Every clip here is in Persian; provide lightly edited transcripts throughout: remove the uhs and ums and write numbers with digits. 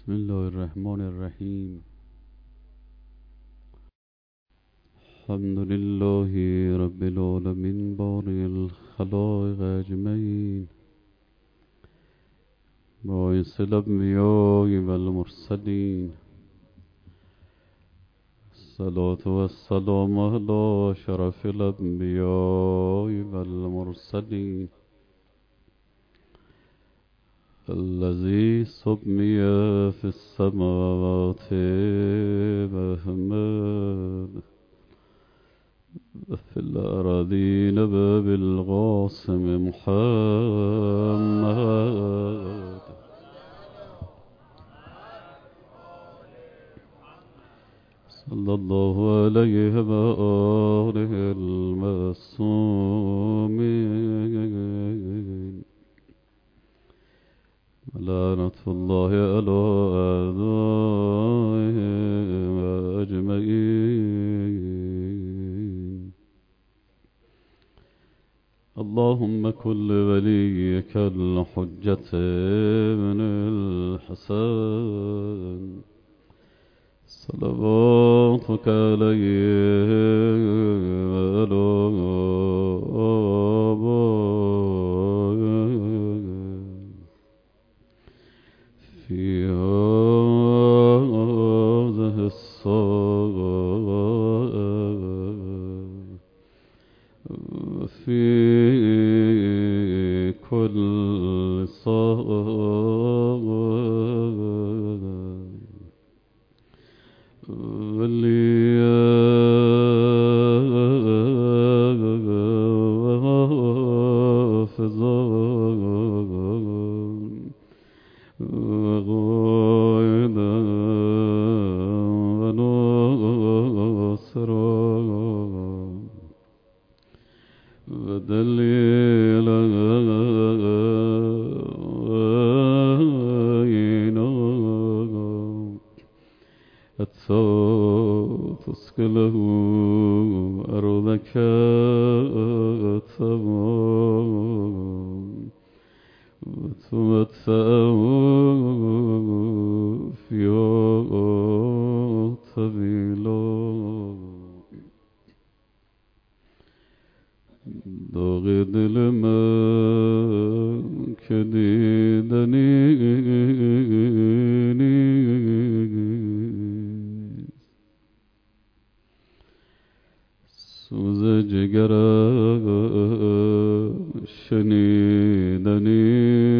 بسم الله الرحمن الرحیم. الحمد لله رب العالمین بارئ الخلائق اجمعین، باعث الانبیاء والمرسلین. الصلاة والسلام علی شرف الانبیاء والمرسلین، الذي سمي في السماوات بأحمد وفي الأراضين بالقاسم محمد. صلى الله عليه وآله المعصومين، لعنة الله على أعدائهم أجمعين. اللهم كن لوليك الحجة ابن الحسن صلواتك عليه وعلى في هذه الساعة وفي كل ساعة وليا وحافظا وقائدا وناصرا ودليلا وعينا حتى تسكنه أرضك تمام وتمتعه فيها طويلا. داغ دل من که دیدنی نیست، سوز جگرم شنیدنی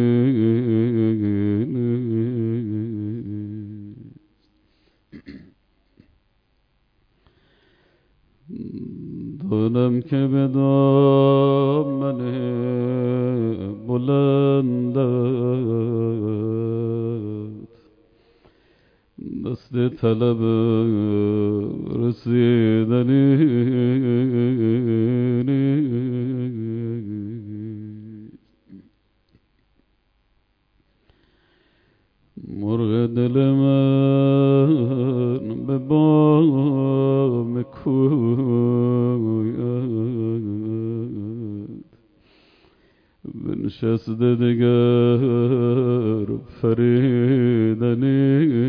دانم که به دامن بلندت دست طلب رسیدنی مرغ دل من به بام کویت بنشسته دگر فریدنی.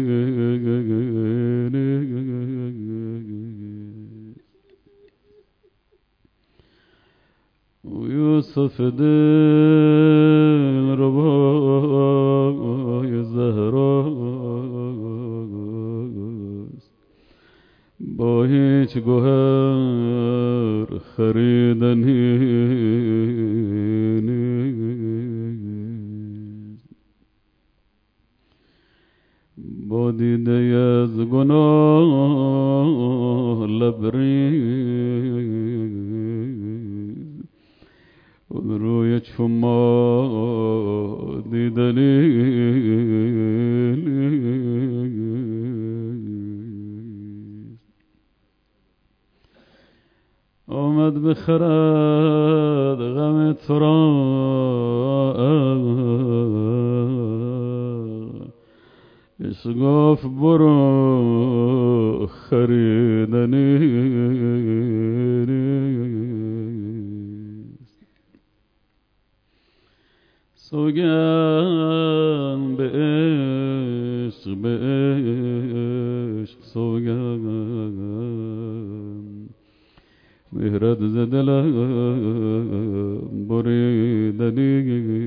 یوسف دل ربای زهراست، با هیچ گوهر خریدنی نیست. با دیده از گناه لبریز روی چو ما دیدنی آمد بخرد غم تو را عشق گفت برو خریدنی نیست. سوگند به عشق به عشق سوگند مهرت ز دلم بریدنی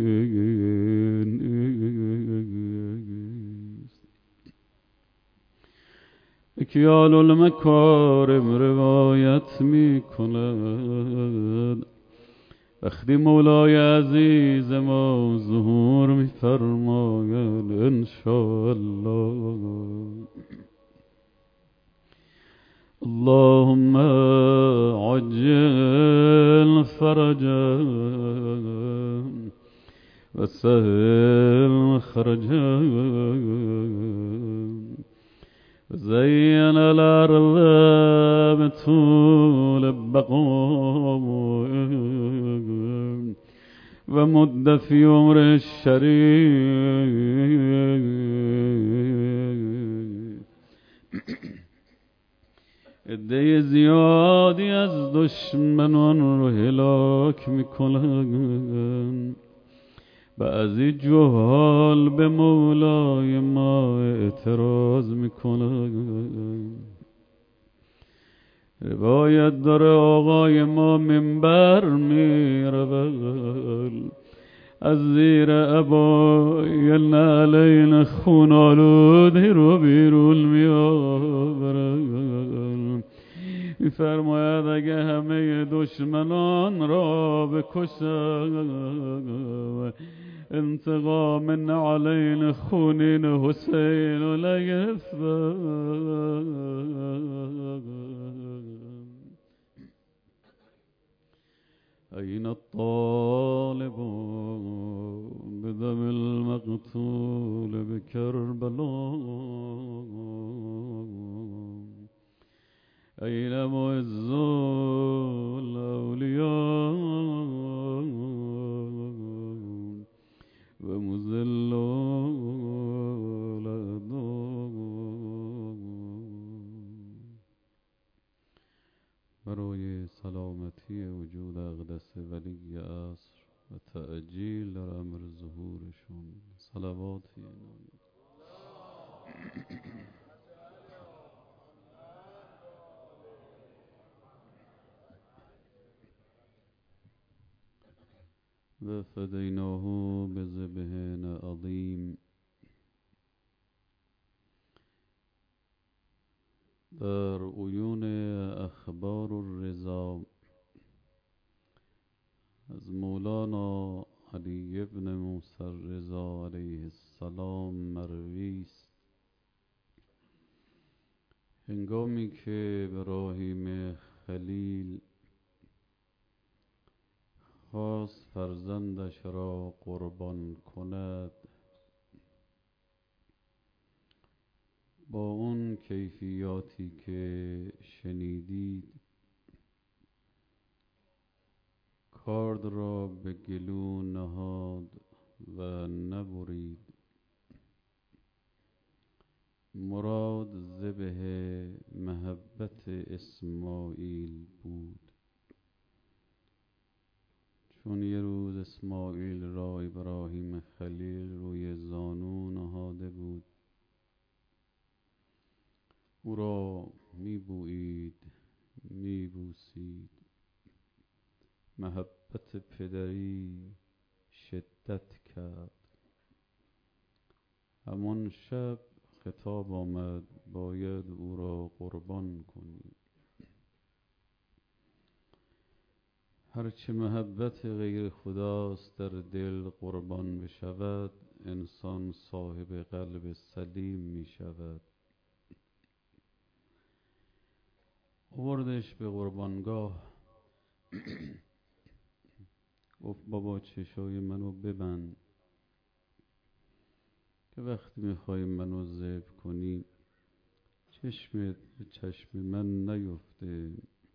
اکیال المکارم روایت می کند وقتی مولای عزیز ما ظهور می فرماید انشاءالله. اللهم عجل فرجا وسهل مخرجا زين الأرض بطول البقاء ومد في عمر الشريف. عده زیادی از دشمنان رو هلاک میکنن، بعضی جهال به مولای ما اعتراض میکنن. روایت داره آقای ما منبر میرود، از زیر عبای نعلین خون آلودی رو بیرون میآورد. میفرماید اگه همه دشمنان را بکشم انتقام نعلین خونین حسین و نگرفتم. این الطالب بدم المقتول بکربلا این معز الاولیاء و مذل الاعداء. برای سلامتی وجود اقدس ولی عصر و تعجیل در امر ظهورشون صلواتی و فدیناه بذبح عظیم. در عیون اخبار الرضا از مولانا علی ابن موسی الرضا علیه السلام مروی است هنگامی که ابراهیم خلیل خواست فرزندش را قربان کند، با اون کیفیاتی که شنیدید کارد را به گلو نهاد و نبرید. مراد ذبح محبت اسماعیل بود، چون یه روز اسماعیل را ابراهیم خلیل روی زانو نهاده بود، او را میبویید میبوسید. محبت پدری شدت کرد. همان شب خطاب آمد باید او را قربان کنی. هرچه محبت غیر خداست در دل قربان بشود انسان صاحب قلب سلیم می شود. آوردش به قربانگاه، گفت بابا چشای منو ببند که وقتی میخوای منو ذبح کنی چشمت به چشم من نیفته،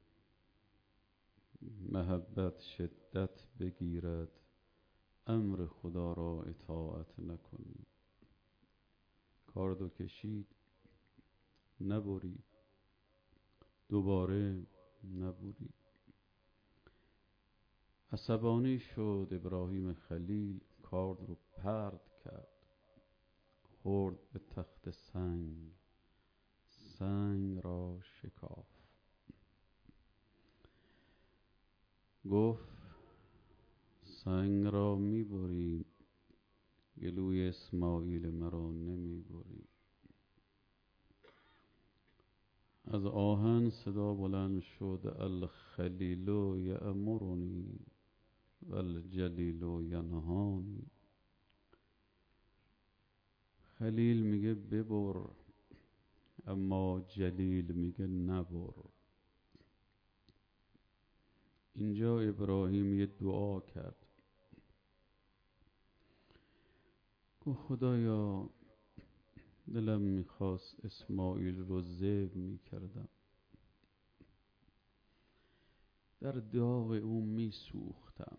محبت شدت بگیرد امر خدا را اطاعت نکنی. کاردو کشید، نبرید، دوباره نبرید. عصبانی شد ابراهیم خلیل، کارد رو پرت کرد. خورد به تخت سنگ، سنگ را شکاف. گفت سنگ را میبری، گلوی اسماعیل مرا نمیبری. از آهن صدا بلند شد الخلیل یأمرنی والجلیل ینهانی. خلیل میگه ببر، اما جلیل میگه نبر. اینجا ابراهیم یه دعا کرد، گفت خدایا دلم میخواست اسماعیل رو ذبح میکردم، در داغ او میسوختم،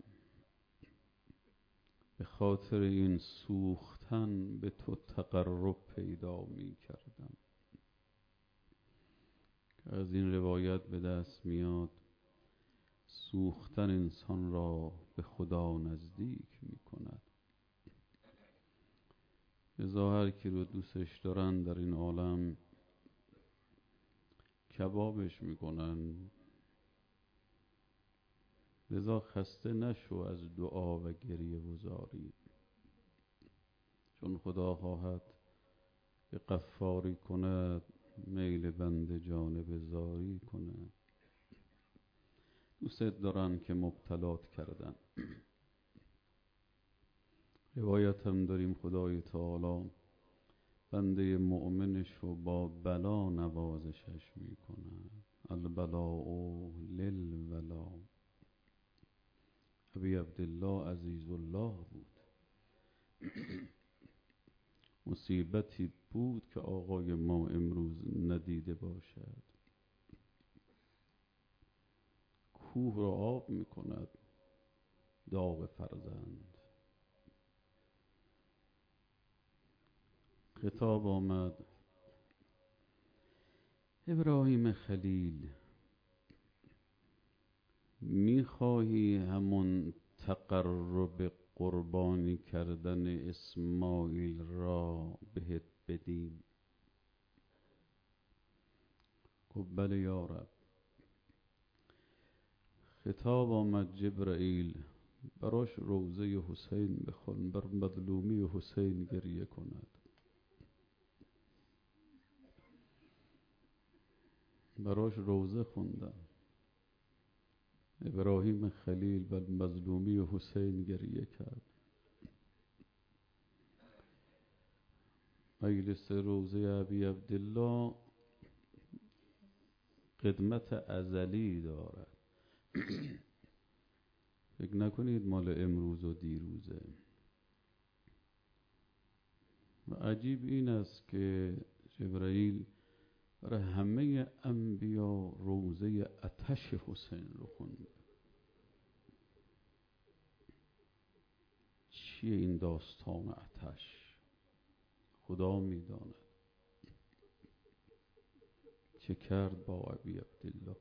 به خاطر این سوختن به تو تقرب پیدا میکردم. که از این روایت به دست میاد سوختن انسان را به خدا نزدیک میکند. لذا هر کی رو دوستش دارن در این عالم کبابش میکنن. لذا خسته نشو از دعا و گریه و زاری، چون خدا خواهد که غفاری کند میل بنده جانب زاری کند. دوست دارن که مبتلات کردن. روایت هم داریم خدای تعالی بنده مؤمنش رو با بلا نوازشش میکنه. البلاء للولا. ابی عبدالله عزیز الله بود. مصیبتی بود که آقای ما امروز ندیده باشد. کوه را آب میکند داغ فرزند. خطاب آمد ابراهیم خلیل، میخواهی همون تقرب قربانی کردن اسماعیل را بهت بدیم؟ گفت بله یا رب. خطاب آمد جبرائیل براش روضه حسین بخون، بر مظلومی حسین گریه کند. براش روضه خوندن. ابراهیم خلیل بر مظلومی حسین گریه کرد. مجلس روضه ابی عبدالله قدمت ازلی دارد. فکر نکنید مال امروز و دیروزه. و عجیب این است که جبرائیل برای همه انبیا روضه آتش حسین رو خونده. چیه این داستان آتش؟ خدا میداند. چه کرد با ابی عبدالله؟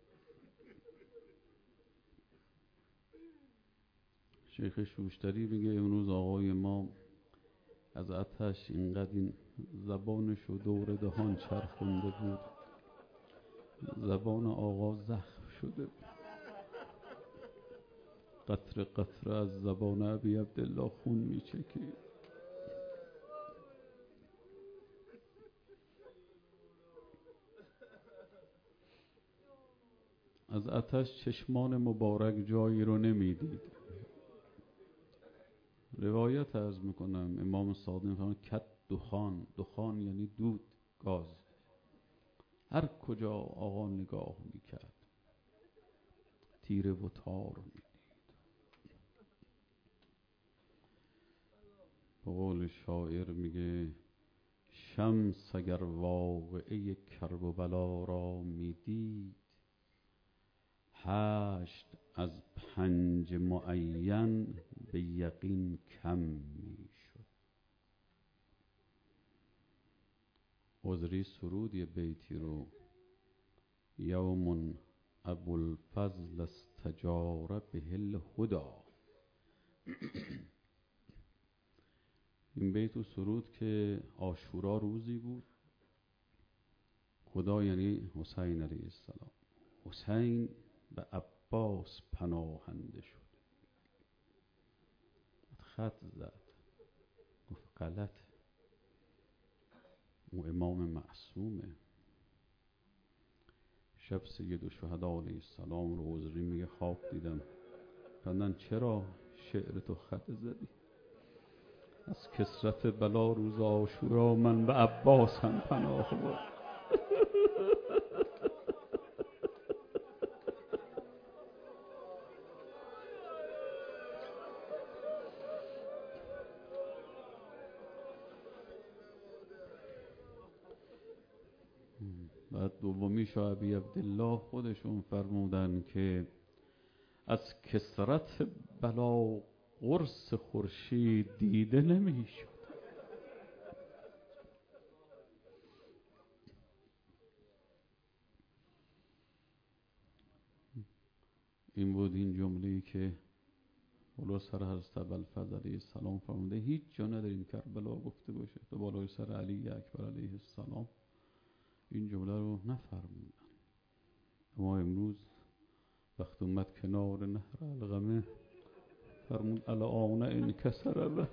شیخ شوشتری میگه امروز آقای ما از آتش اینقدر این زبانش رو دور دهان چرخونده بود، زبان آقا زخم شده بود. قطره قطره از زبان ابی عبدالله خون میچکید. از آتش چشمان مبارک جایی رو نمیدید. روایت عرض میکنم امام صادق میفرماید کت دخان، دخان یعنی دود، گاز. هر کجا آقا نگاه میکرد تیره و تار میدید. به قول شاعر میگه شمس اگر واقعه کرب و بلا را میدید، هشت از 5 معین به یقین کم میشد. عذری سرود یه بیتی رو یوم ابوالفضل استجار به الهدی. این بیت و سرود که عاشورا روزی بود، خدا یعنی حسین علیه السلام، حسین به عباس پناهنده شد. خط زد گفت غلط، او امام معصومه. شب سید الشهدا علیه السلام رو عذری میگه خواب دیدم. فرمودن چرا شعر تو خط زدی؟ از کثرت بلا روز عاشورا من به عباس هم پناه برد. بعد دومی شاه ابی عبدالله خودشون فرمودن که از کثرت بلا قرص خورشید دیده نمیشد. این بود این جمله‌ای که بالا سر حضرت ابوالفضل علیه السلام فرموده هیچ جا نداریم کربلا گفته باشه تو بالای سر علی اکبر علیه السلام این جمله رو نفرمودن. اما امروز وقت اومد کنار نهر القمه فرمود الان انکسر به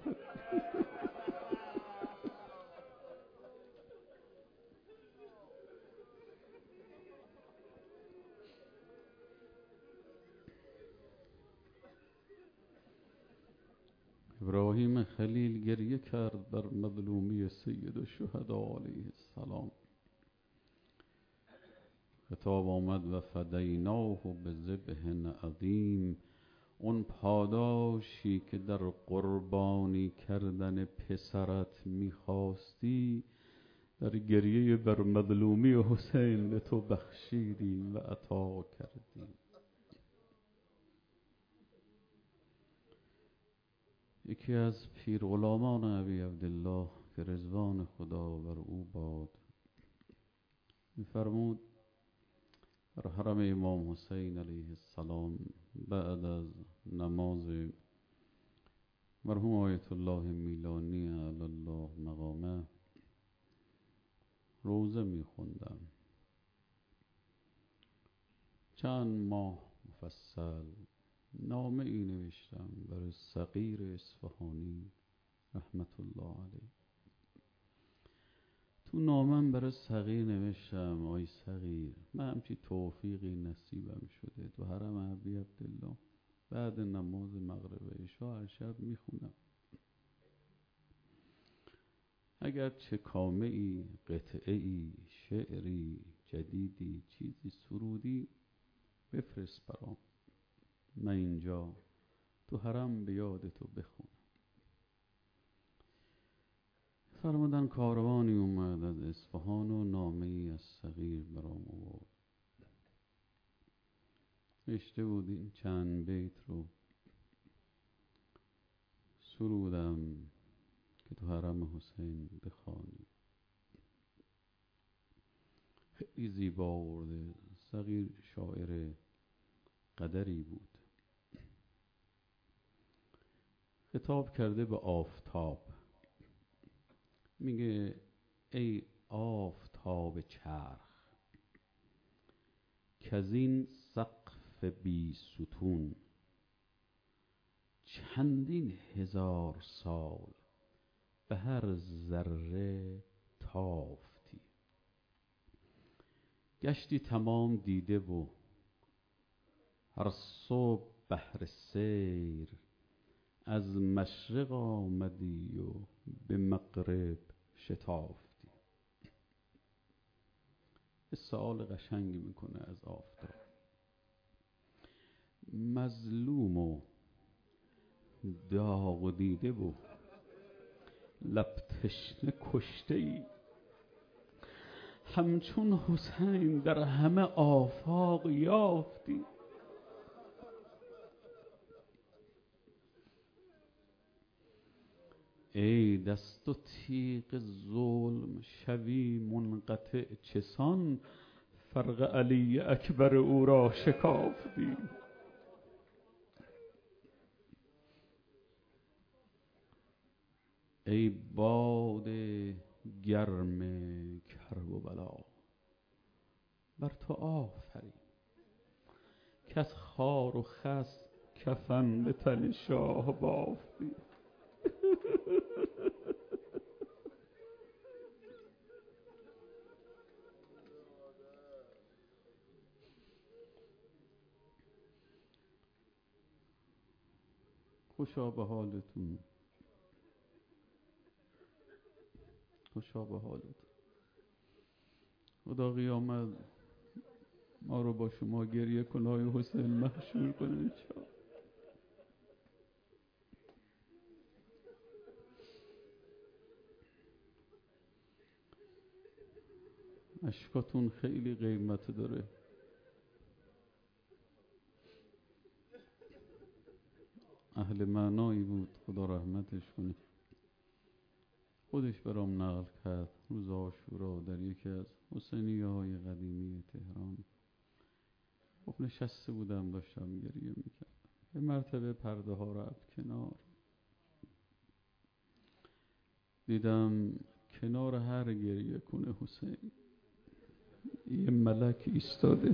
ابراهیم خلیل گریه کرد بر مظلومی سید الشهدا علیه السلام. خطاب آمد و فدیناه بذبح عظیم، اون پاداشی که در قربانی کردن پسرت میخواستی در گریه بر مظلومی حسین به تو بخشیدیم و عطا کردیم. یکی از پیر غلامان ابی عبدالله که رضوان خدا بر او باد می‌فرمود در حرم امام حسین علیه السلام بعد از نماز مرحوم آیت الله میلانی علی الله مقامه روزه میخوندم. چند ماه مفصل نامه ای نوشتم برای صغیر اصفهانی رحمت الله علیه. تو نامم برای صغیر نوشتم آی صغیر من همچی توفیقی نصیبم شده تو حرم ابی عبدالله بعد نماز مغرب عشا هر شب میخونم. اگر چه کامه ای قطعه ای شعری جدیدی چیزی سرودی بفرست برام، من اینجا تو حرم به یاد تو بخونم. فرمودن کاروانی اومد از اصفهان و نامه ای از صغیر برام آورد. نوشته بود این چند بیت رو سرودم که تو حرم حسین بخوانی. خیلی زیبا آورده. صغیر شاعر قدری بود. خطاب کرده به آفتاب، میگه ای آفتاب چرخ کزین سقف بی ستون چندین هزار سال به هر ذره تافتی. گشتی تمام دیده و هر صبح بهر سیر از مشرق آمدی و به مغرب شتافتی. سؤال قشنگی میکنه از آفتاب. مظلوم و داغ دیده و لب تشنه کشته ای همچون حسین در همه آفاق یافتی. ای دست و تیغ ظلم شوی منقطع چسان فرق علی اکبر او را شکافتی. ای باد گرم کرب و بلا، بر تو آفرین کز خار و خس کفن به تن شاه بافتی. خوشا به حالتون، خوشا به حالتون. خدا قیامت ما رو با شما گریه کنای حسین محشور کنه انشاءالله. اشکاتون خیلی قیمت داره. اهل معنایی بود، خدا رحمتش کنه. خودش برام نقل کرد روز عاشورا در یکی از حسینیه‌های قدیمی تهران. خب نشسته بودم داشتم گریه میکردم، به مرتبه پرده ها رفت کنار، دیدم کنار هر گریه کنه حسین یه ملک ایستاده،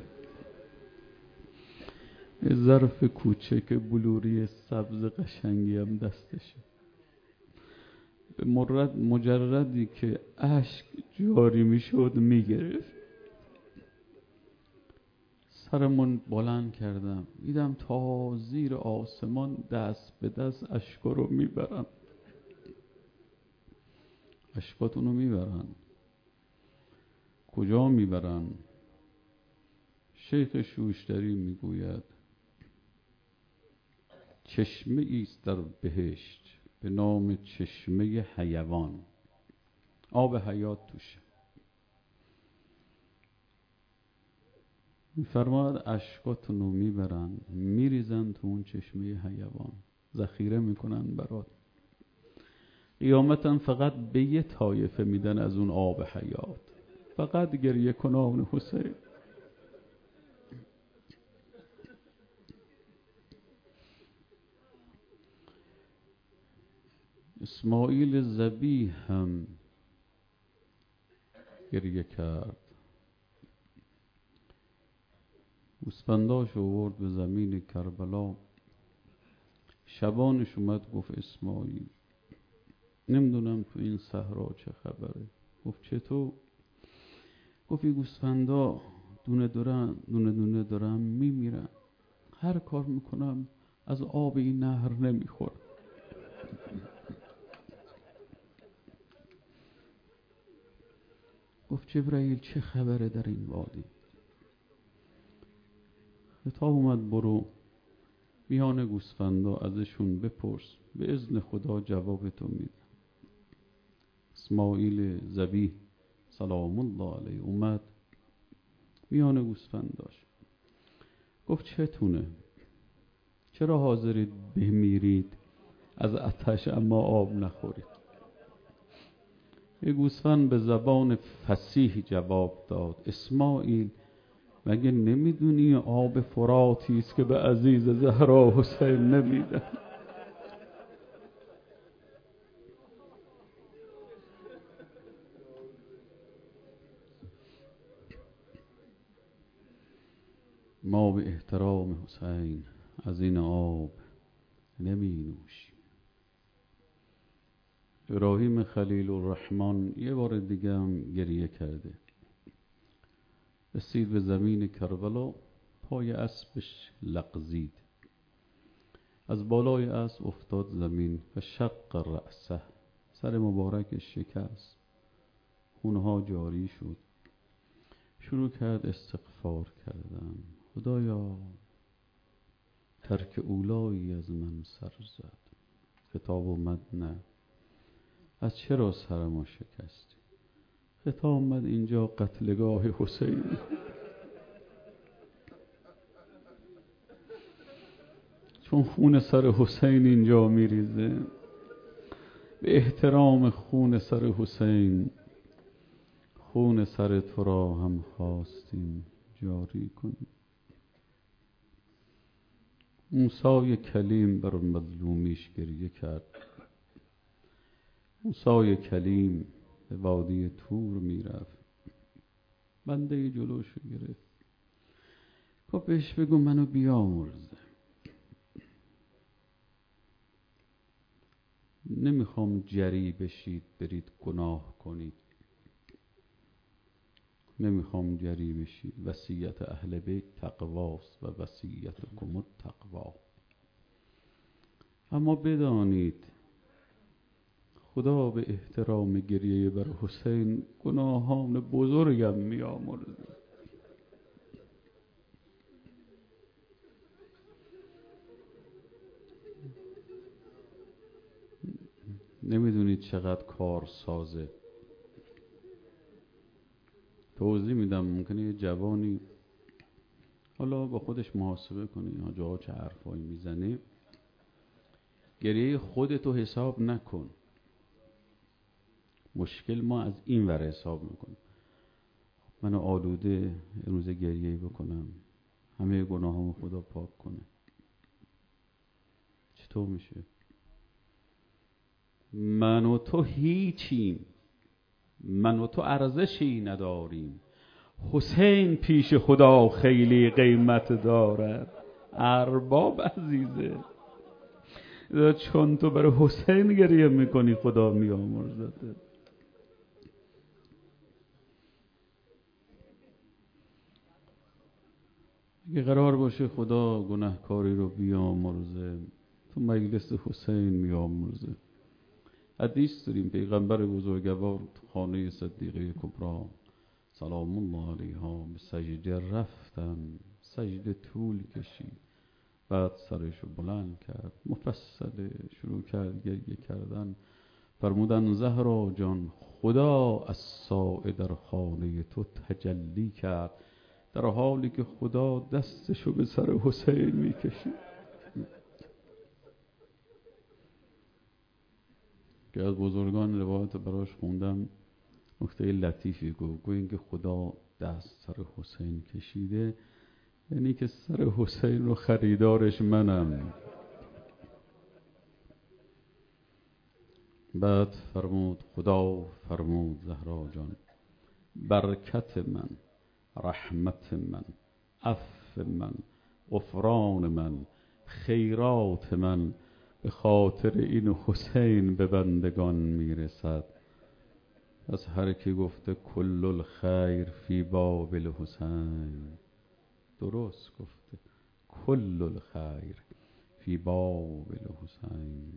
یه ظرف کوچک بلوری سبز قشنگی هم دستشه. به مجردی که اشک جاری میشد میگرفت. سرمون بلند کردم، دیدم تا زیر آسمان دست به دست اشکا رو میبرن. اشکاتونو میبرن. کجا میبرن؟ شیخ شوشتری میگوید چشمه ایست در بهشت به نام چشمه حیوان، آب حیات توشه. میفرماد اشکاتونو میبرن میریزن تو اون چشمه حیوان، ذخیره میکنن برات. قیامتا فقط به یه طایفه میدن از اون آب حیات، فقط گریه کنان حسین. اسماعیل ذبیح هم گریه کرد، گوسفنداش آورد به زمین کربلا. شبانش اومد گفت اسماعیل نمیدونم تو این صحرا چه خبره. گفت چطور؟ گفت این گوسفندا دونه دونه دارن میمیرن، هر کار میکنم از آب این نهر نمیخورم. گفت جبرائیل چه خبره در این وادی؟ خطاب اومد برو میان گوسفندا ازشون بپرس، به اذن خدا جواب تو میده. اسماعیل ذبیح سلام الله علیه اومد میان گوسفنداش، گفت چتونه؟ چرا حاضرید بمیرید از آتش اما آب نخورید؟ یه گوسفند به زبان فصیح جواب داد اسماعیل مگه نمیدونی آب فراتی است که به عزیز زهرا حسین نمیدن؟ ما به احترام حسین از این آب نمی نوشیم. ابراهیم خلیل الرحمن یه بار دیگه هم گریه کرده. رسید به زمین کربلا، پای اسبش لغزید، از بالای اسب افتاد زمین و شق رأسه، سر مبارکش شکست، خونها جاری شد. شروع کرد استغفار کردن. خدایا ترک اولایی از من سر زد. خطاب اومد نه، از چرا سر ما شکستی؟ خطاب اومد اینجا قتلگاه حسین، چون خون سر حسین اینجا میریزه، به احترام خون سر حسین خون سر تو را هم خواستیم جاری کنیم. موسی کلیم بر مظلومیش گریه کرد. موسی کلیم به وادی طور میرفت، بنده جلوشو گرفت، گفت بهش بگو منو بیامرزه، نمیخوام جری بشید برید گناه کنید، نمیخوام جری بشید، وصیت اهل بیت تقواست و وصیتکم التقوا. اما بدانید خدا به احترام گریه بر حسین گناهان بزرگم میامرزه. نمیدونید چقدر کار سازه. توضیح میدم، ممکنه یه جوانی حالا با خودش محاسبه کنه اینا جاها چه حرفایی میزنه. گریه خودتو حساب نکن، مشکل ما از این ور حساب میکنیم. منو آلوده روز گریه بکنم، همه گناهامو خدا پاک کنه، چطور میشه؟ من و تو هیچیم، من و تو ارزشی نداریم، حسین پیش خدا خیلی قیمت دارد. ارباب عزیزه، چون تو برای حسین گریه میکنی خدا میامرزد. اگه قرار باشه خدا گناهکاری رو بیامرزه، تو مجلس حسین میامرزه. حدیث داریم پیغمبر بزرگوار تو خانه صدیقه کبری سلام الله علیها به سجده رفتن، سجده طول کشید، بعد سرشو بلند کرد، مفصل شروع کرد گریه کردن. فرمودن زهرا جان خدا از سایه در خانه تو تجلی کرد، در حالی که خدا دستشو به سر حسین میکشید. که از بزرگان روایت براش خوندم، نکته لطیفی گفت اینکه خدا دست سر حسین کشیده یعنی که سر حسین رو خریدارش منم. بعد فرمود خدا فرمود زهرا جان برکت من، رحمت من، عفو من، غفران من، خیرات من به خاطر این حسین به بندگان میرسد. از هر کی گفته کل الخیر فی باب الحسین، درست گفته، کل الخیر فی باب الحسین.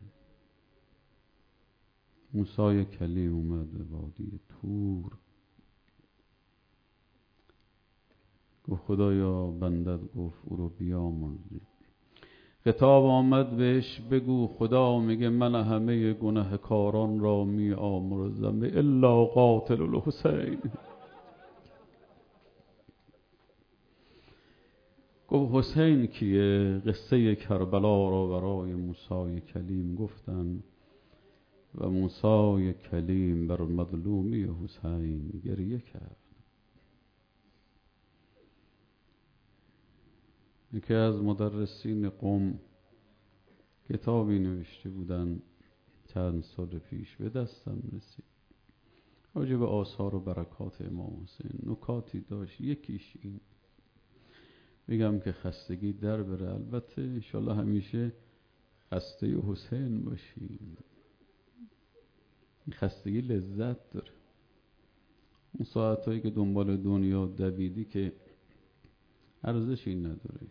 موسی کلیم اومد به وادی طور، گفت خدایا بندت گفت او رو بیامرزی. خطاب آمد بهش بگو خدا میگه من همه گناهکاران را می آمرزم الا قاتل الحسین. گفت حسین کیه؟ قصه کربلا را برای موسی کلیم گفتن و موسی کلیم بر مظلومی حسین گریه کرد. یکی از مدرسین قم کتابی نوشته بودن چند سال پیش، به دستم رسید، راجع به آثار و برکات امام حسین. نکاتی داشت، یکیش این بگم که خستگی در بره. البته انشالله همیشه خسته حسین باشیم، این خستگی لذت داره. اون ساعتایی که دنبال دنیا دویدی که ارزشی نداره،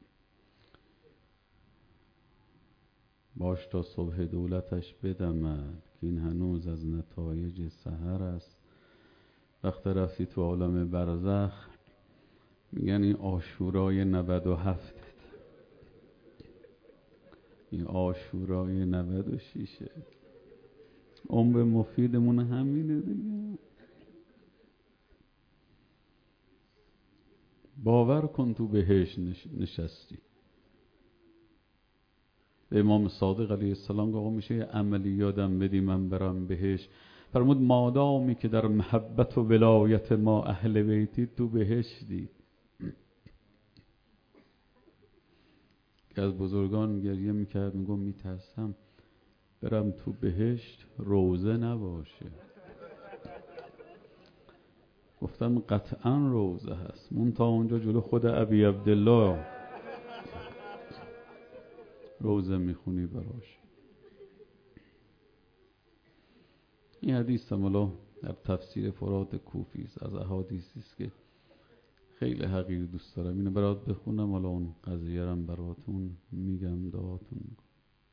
باش تا صبح دولتش بدمد که این هنوز از نتایج سحر است. وقت رفتی تو عالم برزخ میگن این عاشورای 97، این عاشورای 96. عمر مفیدمون همینه دیگه. باور کن تو بهشت نشستی. به امام صادق علیه السلام گفت آقا میشه یه عملی یادم بدی من برم بهشت؟ فرمود مادامی که در محبت و ولایت ما اهل بیتی تو بهشتی. که از بزرگان گریه میکرد میگم میترسم برم تو بهشت روزه نباشه. گفتم قطعا روزه هست، منتها اونجا جلو خود ابی عبدالله روزه میخونی براش. این حدیث هم در تفسیر فرات کوفی است، از احادیثی است که خیلی حقیر دوست دارم. اینو برات بخونم، حالا اون قضیه رو براتون میگم، دعاتون میکنم.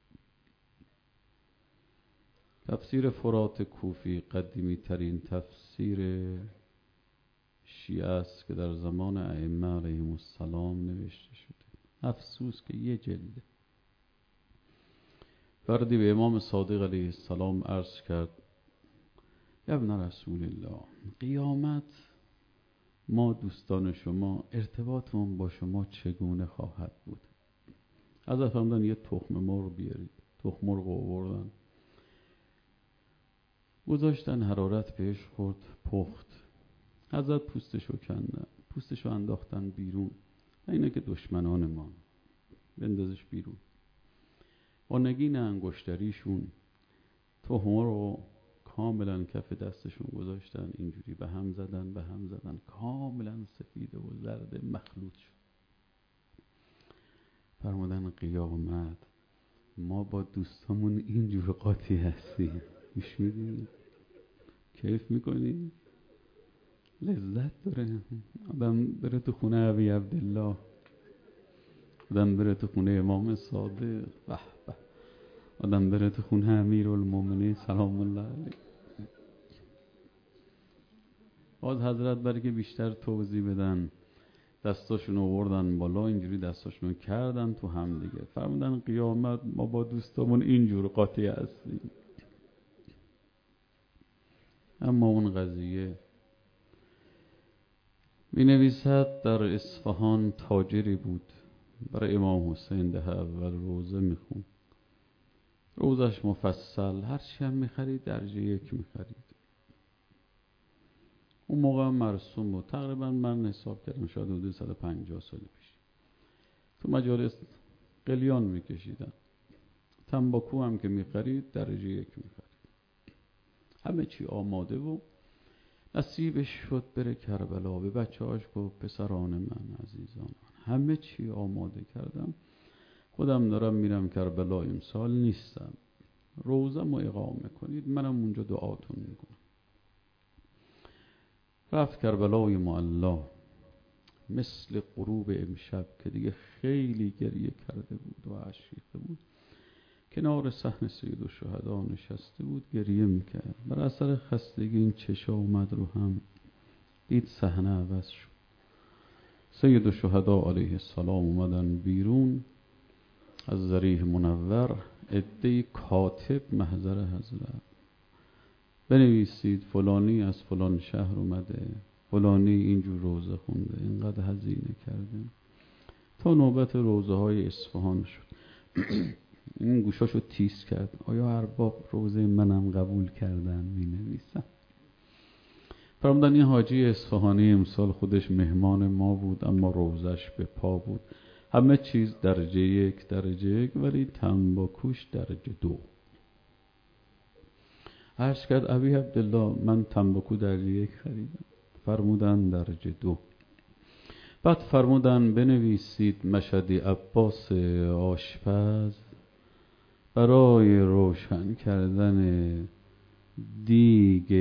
تفسیر فرات کوفی قدیمی ترین تفسیر شیعه است که در زمان ائمه علیهم السلام نوشته شده. افسوس که یه جلده. فردی به امام صادق علیه السلام عرض کرد: یا ابن رسول الله، قیامت ما دوستان شما ارتباطمون با شما چگونه خواهد بود؟ حضرت فرمودن یه تخم مرغ بیارید. تخم مرغ آوردن، گذاشتن، حرارت بهش خورد، پخت. حضرت پوستشو کندن، پوستشو انداختن بیرون. اینا که دشمنان ما، بندازش بیرون. با نگین انگشتریشون تخم رو کاملا کف دستشون گذاشتن، اینجوری به هم زدن، کاملا سفید و زرد مخلوط شد. فرمودن قیامت ما با دوستامون اینجور قاطی هستیم. گوش میدی؟ کیف میکنی؟ لذت داره. آدم بره تو خونه ابی عبدالله، آدم بره تو خونه امام صادق، به به، آدم بره تو خونه امیرالمومنین سلام الله علیه. باز حضرت برای که بیشتر توضیح بدن دستاشون آوردن بالا، اینجوری دستاشون کردن تو هم دیگه. فرمودن قیامت ما با دوستامون اینجور قاطی هستیم. اما اون قضیه می نویسد در اصفهان تاجری بود، برای امام حسین ده اول روزه میخون. روزش مفصل، هرچی هم میخرید درجه 1 میخرید. اون موقع هم مرسوم بود، تقریبا من حساب کردم شاید حدود 150 سال پیش. تو مجالس قلیان میکشیدن، تنباکو هم که میخرید درجه 1 میخرید. همه چی آماده و نصیبش شد بره کربلا. به بچه‌هاش گفت پسران من، عزیزان من، همه چی آماده کردم، خودم دارم میرم کربلا، امسال نیستم، روزم رو اقامه کنید، منم اونجا دعاتون میکنم. رفت کربلای معلا، مثل غروب امشب که دیگه خیلی گریه کرده بود و اشک ریخته بود، کنار صحن سید الشهدا نشسته بود، گریه میکرد. بر اثر خستگی این چشا اومد رو هم، دید صحنه عوض شد. سید الشهدا علیه السلام اومدن بیرون از ضریح منور، عده کاتب محضر حضرت، بنویسید فلانی از فلان شهر اومده، فلانی اینجور روزه خونده، اینقدر هزینه کرده، تا نوبت روزه های اصفهان شد. این گوشاشو تیز کرد، آیا ارباب روزه منم قبول کردن؟ می نویسن. فرمودن این حاجی اصفهانی امسال خودش مهمان ما بود، اما روزش به پا بود. همه چیز درجه 1 ولی تنباکوش درجه 2. عرض کرد ابی عبدالله من تنباکو درجه 1 خریدم. فرمودن درجه 2. بعد فرمودن بنویسید مشهدی عباس آشپز برای روشن کردن دیگ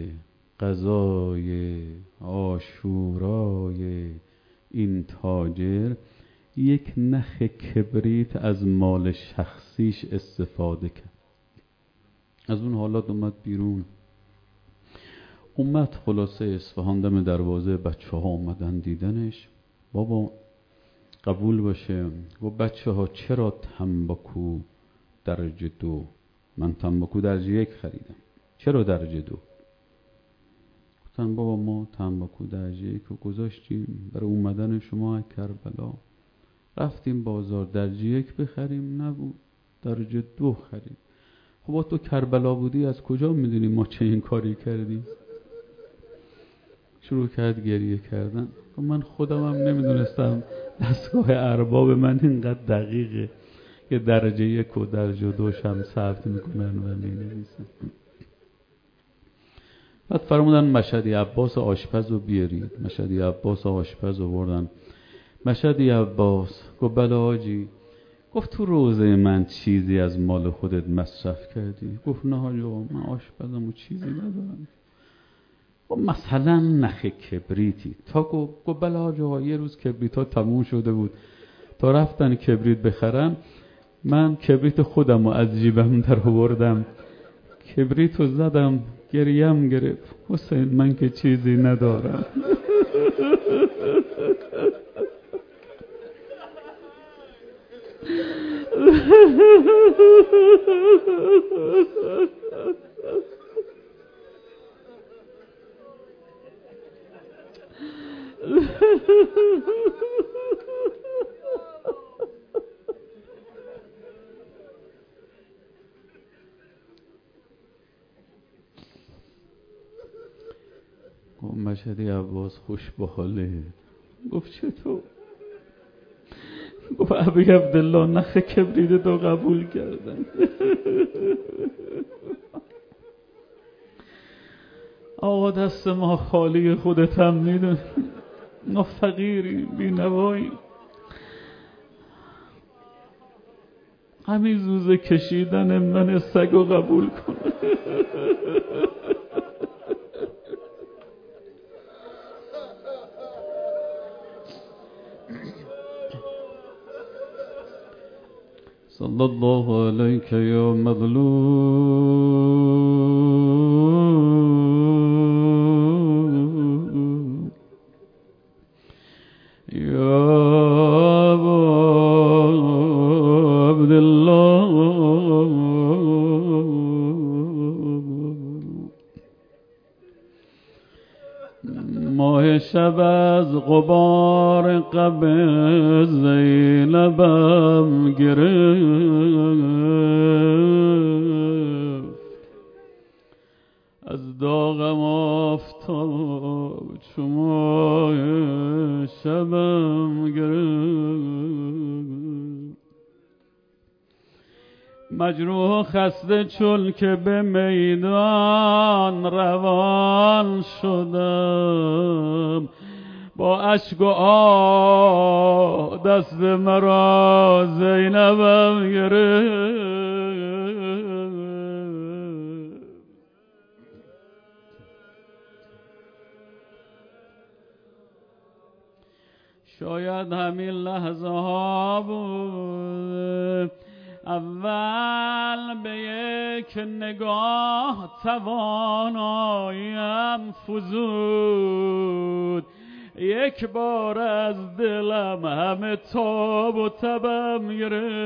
غذای عاشورای این تاجر یک نخ کبریت از مال شخصیش استفاده کرد. از اون حالات اومد بیرون، اومد خلاصه اصفهان دم دروازه، بچه ها اومدن دیدنش. بابا قبول باشه، و بچه ها چرا تنباکو درجه 2؟ من تنباکو درجه 1 خریدم، چرا درجه 2؟ گفتن بابا ما تنباکو درجه 1 رو گذاشتیم برای اومدن شما کربلا، رفتیم بازار درجه 1 بخریم، نبود، درجه 2 خرید. خب تو کربلا بودی، از کجا میدونی ما چه این کاری کردیم؟ شروع کرد گریه کردن. من خودم هم نمیدونستم دستگاه ارباب من اینقدر دقیقه. که درجه 1 و درجه 2 هم ثبت میکنن و مینویسن. بعد فرمودن مشهدی عباس آشپز رو بیارید. مشهدی عباس آشپز رو بردن. مشهدی عباس گفت بله حاجی. گفت تو روزه من چیزی از مال خودت مصرف کردی؟ گفت نه حاجی من آشپزم و چیزی ندارم. گفت مثلا نخ کبریتی تا گفت بله حاجی یه روز کبریت ها تموم شده بود، تا رفتن کبریت بخرن من کبریت خودم رو از جیبم در آوردم، کبریت رو زدم، گریم گرفت. حسین من که چیزی ندارم. گفت مشهدی عباس خوش به حاله. گفت چطور؟ گفت ابی عبدالله نخ کبریت دو قبول کردن. آقا دست ما خالی، خودت هم میدونی ما فقیری بی نوایی، همین زوزه کشیدن من سگو قبول کن. صلی الله علیک یا مظلوم یا عبدالله. ماه شب از غبار قبر زینبم گرفت، از داغم آفتاب چو ماه شبم گرفت. مجروح و خسته چون که به میدان روان شدم، با اشک و آه دست مرا زینبم گرفت. شاید همین لحظه ها بود اول به یک نگاه تواناییم فزود، یک بار از دلم همه تاب و تبم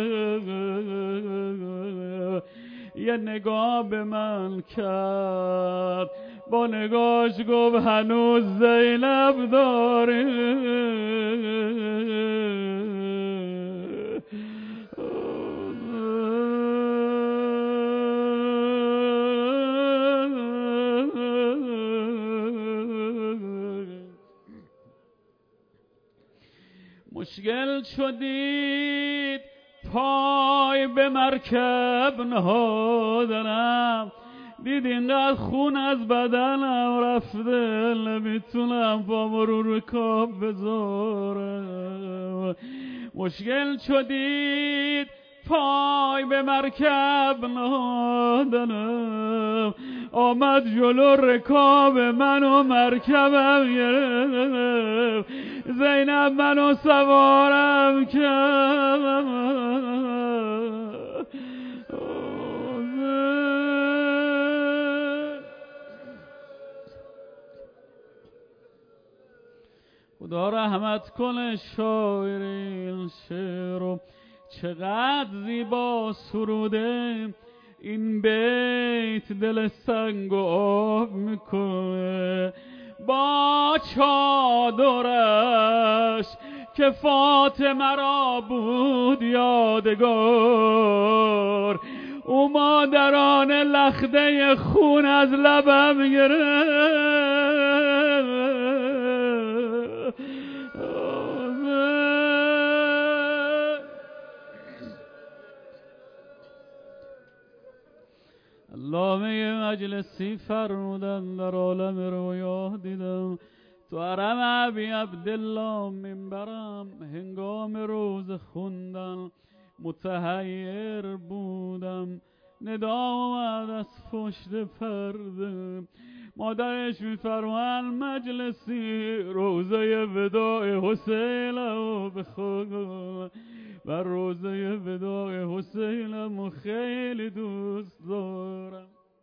گرفت. یه نگاه به من کرد، با نگاهش گفت هنوز زینب داری؟ مشکل شدید پای به مرکب نهادنم، دید اینقدر خون از بدنم رفته نمیتونم پامو رو رکاب بذارم. مشکل شدید پای به مرکب نهادنم، آمد جلو رکاب منو مرکبم گرفت، زینب منو سوارم کرد. خدا رحمت کنه شاعر این شعر، چقدر زیبا سروده این بیت، دل سنگ و آب میکنه. با چادرش که فاطمه را بود یادگار، او مادران لخته خون از لبم گرفت. مجلسی فرمودن در عالم رویا دیدم، تو حرم ابی عبدالله منبرم هنگام روز خوندن متحیر بودم. ندا اومد از پشت پرده، مادرش میفرمان مجلسی روزه وداع حسینم بخون و روزه وداع حسینم خیلی دوست دارم.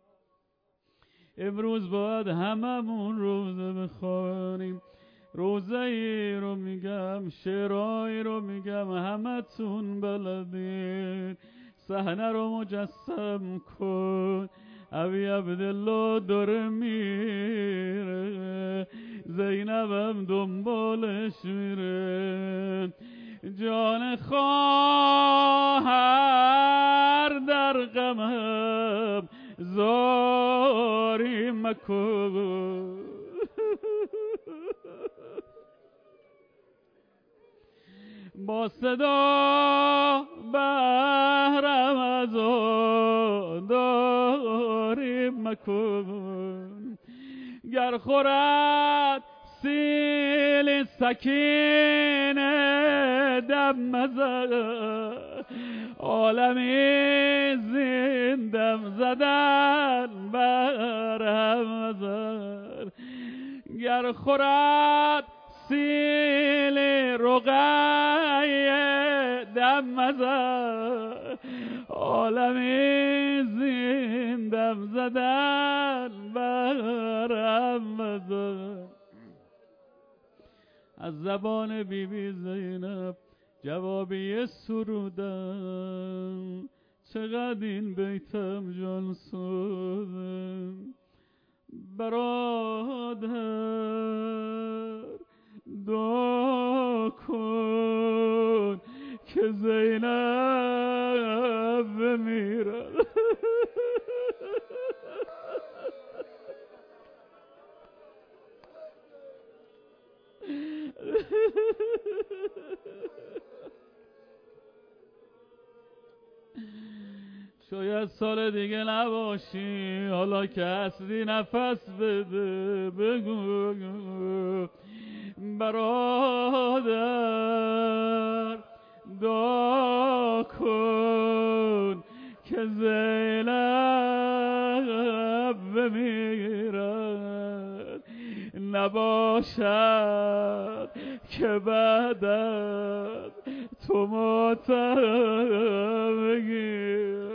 امروز باید هممون روزه بخونیم. روزه ای رو میگم، شعرهایی رو میگم، همتون بلدین. صحنه رو مجسم کن، ابی عبدالله داره میره، زینبم دنبالش میره. جان خواهر در غمم زاری مکن، با صدا بهرم از داری مکن. گر خورد سیل سکینه دم مزد، عالمی زندم زدن برم مزد. گر خورد سیل رقیه دم مزد، عالمی زندم زدن برم مزد. از زبان بیبی زینب جوابی سرودم، چقدر این بیتم جان سوده. برادر دعا کن که زینب بمیرد. شاید سال دیگه نباشی، حالا که هستی نفس بده بگو برادر دعا کن که زینب بمیرد. نباشد که بعدت تو ماتم بگیر.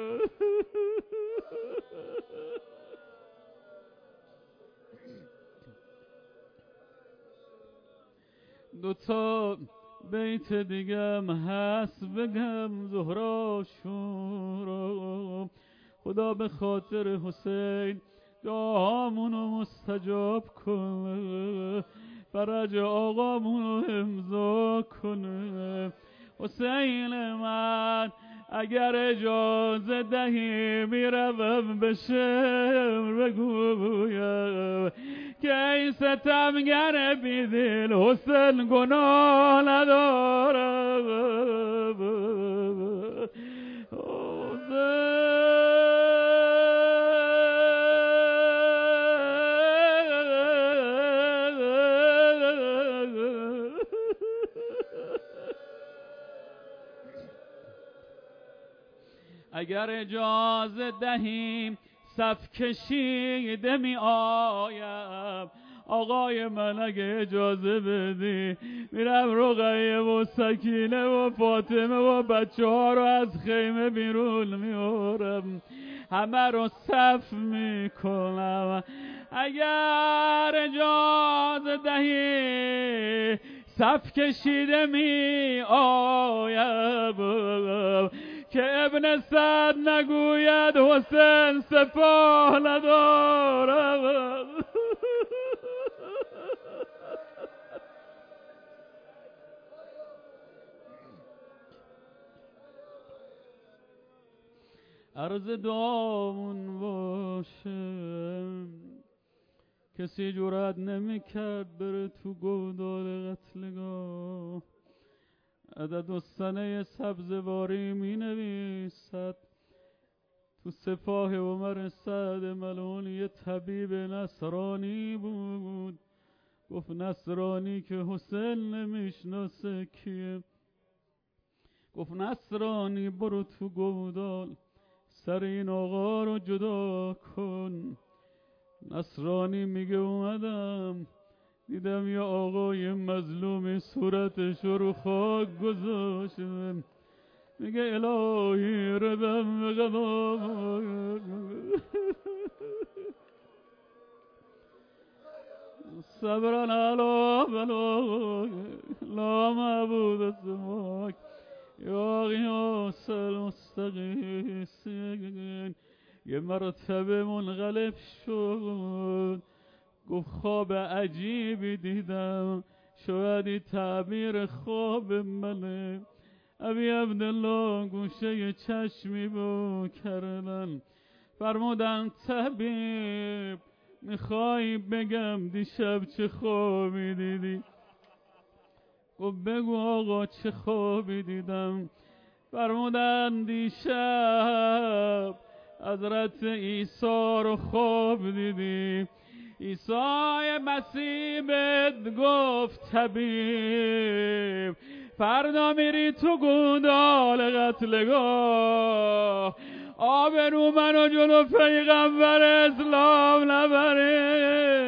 دوتا بیت دیگم هست بگم، زهرا شورا. خدا به خاطر حسین دعامونو مستجاب کنه، فرج آقامونو امضا کنه. حسین من اگر اجازه دهی میروم به شعر بگویم که ای ستمگر بیدل حسین گناه ندارم. اگر اجازه دهیم صف کشیده می آیم. آقای من اگه اجازه بدی میرم رقیه و سکینه و فاطمه و بچه ها رو از خیمه بیرون میارم، همه رو صف میکنم. اگر اجازه دهی صف کشیده می آیم که ابن سعد نگوید حسین سپاه ندارم. عرض دعامون باشه، کسی جرأت نمیکرد بره تو گودال قتلگاه. عدد السنه سبزواری می نویسد تو سپاه عمر سعد ملعون یه طبیب نصرانی بود. گفت نصرانی که حسین نمیشناسه کیه. گفت نصرانی برو تو گودال سر این آقا رو جدا کن. نصرانی میگه اومدم دیدم یه آقای مظلومی صورتش رو خاک گذاشتم. میگه الهی ردم به قضا. صبرا علا بلا لا معبود سواک یا غیاث المستغیثین. یه مرتبه منقلب شد گفت خواب عجیبی دیدم، شاید این تعبیر خواب منه. ابی عبدالله گوشه چشمی بو کردن، فرمودن طبیب میخوای بگم دیشب چه خوابی دیدی؟ گفت بگو آقا چه خوابی دیدم. فرمودن دیشب حضرت عیسی رو خواب دیدی. عیسی مسیح بهت گفت طبیب فردا میری تو گودال قتلگاه، آبرو منو جلو پیغمبر اسلام نبره.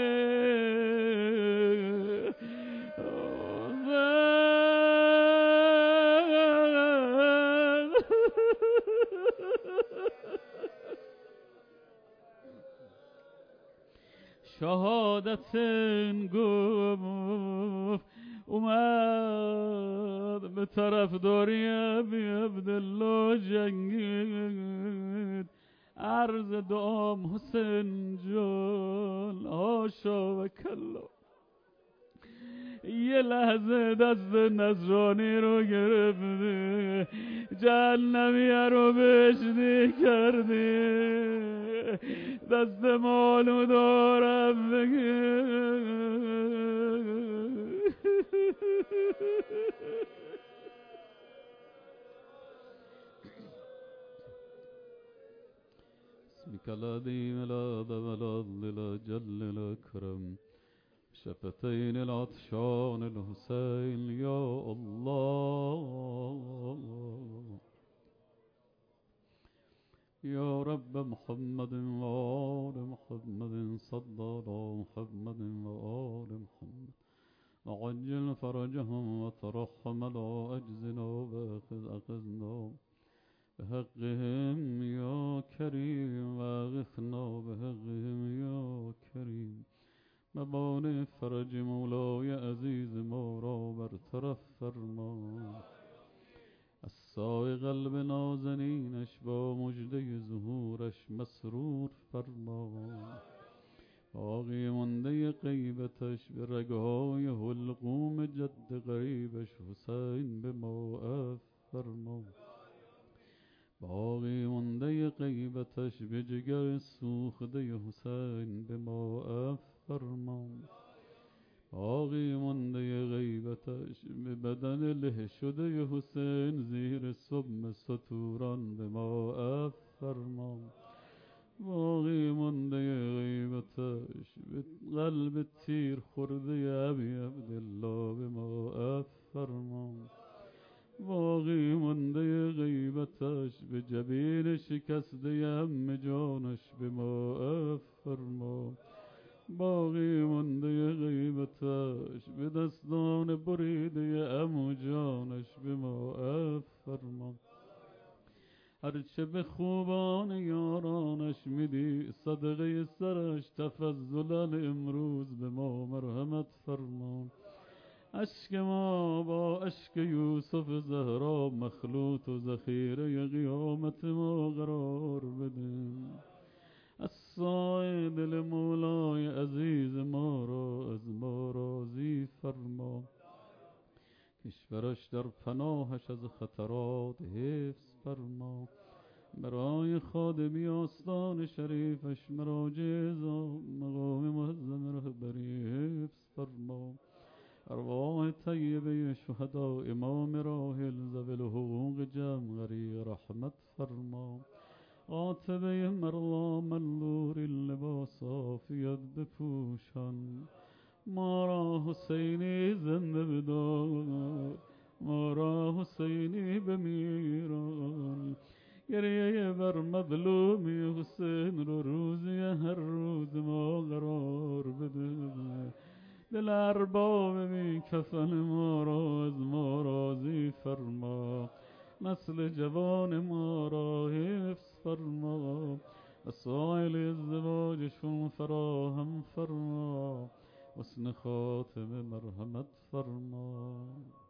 شهادت گفت اومد به طرف داری ابی عبدالله جنگید. عرض دعام حسین جان هاشا و کلا. یه لحظه دست نصرانی رو گرفته، جهنمیه رو بشنی کرده، دست مالو دارم بگیر. اسمك العظيم لا ضل لا جل لا كرم شفتين العطشان الحسين يا الله. يا رب محمد وآل محمد صلى على محمد وآل محمد وعجل فرجهم وترحم على أجزنا وأخذنا بحقهم يا كريم واغثنا بحقهم يا كريم. مباني فرج مولاي عزيز مورا برطرف فرما. الساي قلب نازنینش با مجده ظهورش مسرور فرما. باقی مانده غیبتش به رگهای حلقوم جد غریبش حسین به ما عفو فرما. باقی مانده غیبتش به جگر سوخته حسین به ما عفو فرما. باقی مانده غیبتش به بدن له شده حسین زیر سم ستوران به ما عفو فرما. باقی مانده غیبتش به قلب تیر خورده ابی عبدالله به ما عفو فرما. باقی مانده غیبتش به جبین شکسته عم جانش به ما عفو فرما. باقی مانده غیبتش به دستان بریده عمو جانش به ما عفو فرما. هرچه به خوبان یارانش میدی صدقه سرش تفضلا امروز به ما مرحمت فرما. اشک ما با اشک یوسف زهرا مخلوط و ذخیره قیامت ما قرار بده. از سایه دل مولای عزیز ما را از ما راضی فرما. کشورش در پناهش از خطرات حفظ فرما. برای خادمی آستان شریفش مراجع مقام معظم رهبری حفظ فرما. ارواح طیبه شهدا امام راحل ذوی الحقوق جمع غریق رحمت فرما. قاطبه مرلا ملوری لباس عافیت بپوشان. ما را حسینی زنده بدار، ما را حسینی بمیران. گریه بر مظلومی حسین رو روزی هر روز ما قرار بده. دل ارباب بی کفن ما را از ما راضی فرما، نسل جوان ما را حفظ فرما. وسایل ازدواجشون فراهم فرما، حسن خاتمه مرحمت فرما.